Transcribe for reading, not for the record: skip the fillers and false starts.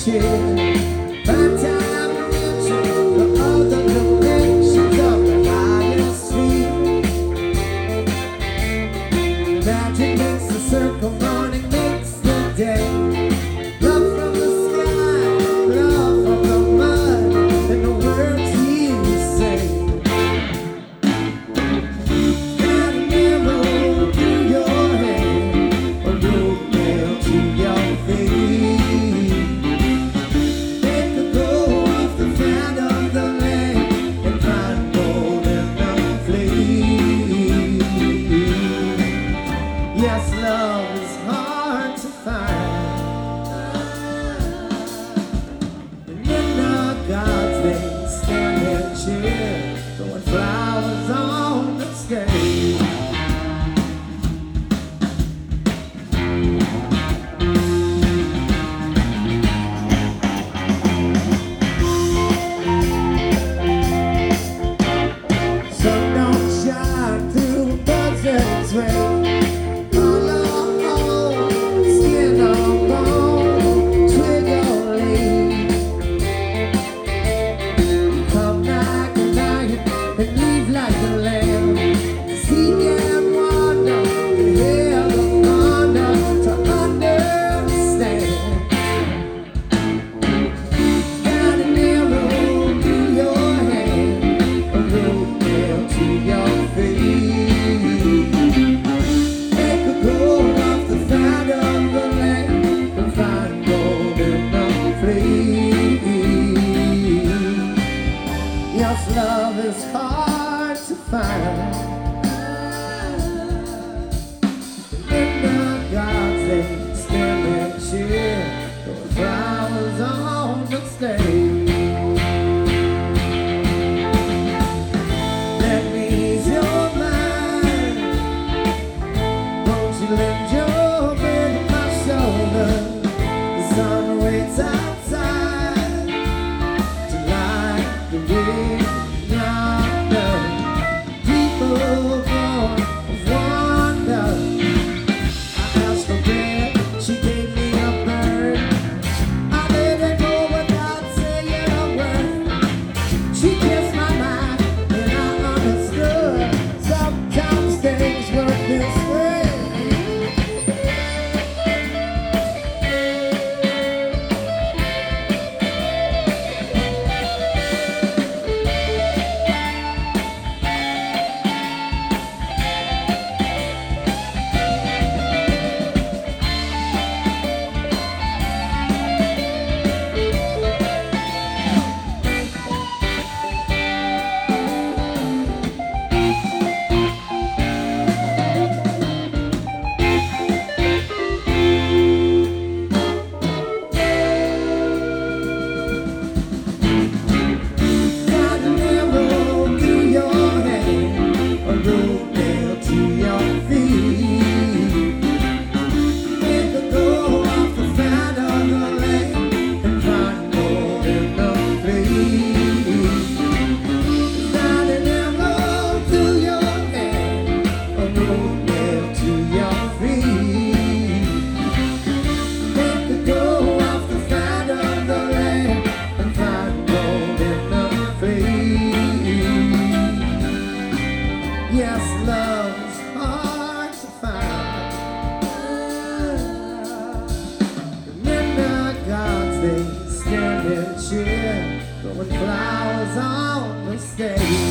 cheer. By time reaching the other dimensions of the biosphere. Magic makes the circle, morning makes the day. Love from the sky, love from the mud, and the words you say. Got an arrow through your head, a rope nailed to your feet. They could go off the fan of the land and find gold in the fleet. Yes, love is hard to find. And in our God's name, stand and cheer, throwing flowers on the stage. Sun don't shine through buzzards' way. Skin on bone, twig on leaf. Come like a lion and leave like a lamb. Seek and wander and hear the thunder to understand. Got an arrow through your hand, a rope nailed to your feet. They could go off the side of the land and find gold in the fleet. Yes, love is hard to find. And in God's name, stand and cheer, throwing flowers on the stage. Let me ease your mind. Won't you lend your weight on my shoulder? The sun waits outside to light the way yonder. People born of wonder. I asked for bread, she gave me a bird. I let her go without saying a word. She kissed my mind and I understood. Sometimes things work this way. Got an arrow through your hand, a rope nailed to your feet. They could go off the fan of the land and find gold in the fleet. Got an arrow through your hand, a rope nailed to your feet. They could go off the fan of the land and find gold in the fleet. Yes, love's hard to find. Remember God's name, stand and cheer, throwing flowers on the stage.